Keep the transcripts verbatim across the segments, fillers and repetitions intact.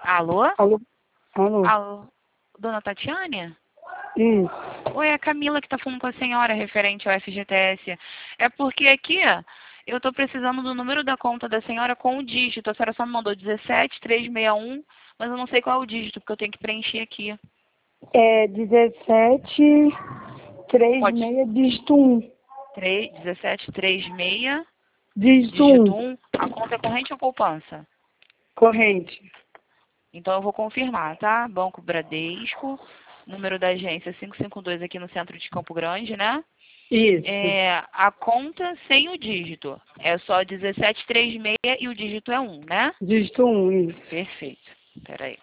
Alô? Alô? Alô? Alô? Dona Tatiane? Isso. Oi, é a Camila que está falando com a senhora referente ao F G T S. É porque aqui eu estou precisando do número da conta da senhora com o dígito. A senhora só me mandou dezessete trezentos e sessenta e um, mas eu não sei qual é o dígito, porque eu tenho que preencher aqui. É dezessete, Pode. trinta e seis, dígito um. três, dezessete trezentos e sessenta e um, Dígito dígito um. um. A conta é corrente ou poupança? Corrente. Então eu vou confirmar, tá? Banco Bradesco, número da agência quinhentos e cinquenta e dois aqui no centro de Campo Grande, né? Isso. É, a conta sem o dígito. É só dezessete trezentos e sessenta e um e o dígito é um, né? Dígito um, isso. Perfeito. Peraí.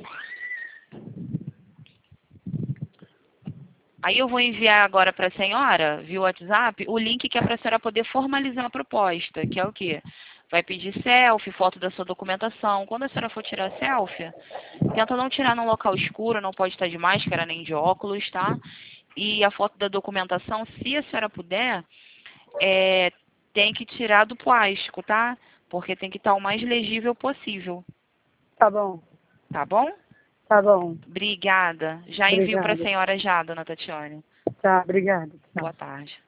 Aí eu vou enviar agora para a senhora, via WhatsApp, o link que é para a senhora poder formalizar a proposta, que é o quê? Vai pedir selfie, foto da sua documentação. Quando a senhora for tirar selfie, tenta não tirar num local escuro, não pode estar de máscara nem de óculos, tá? E a foto da documentação, se a senhora puder, é, tem que tirar do plástico, tá? Porque tem que estar o mais legível possível, Tá bom. tá bom? Tá bom. Obrigada. Já envio para a Obrigada. senhora já, dona Tatiane. Tá, obrigada. Tchau. Boa tarde.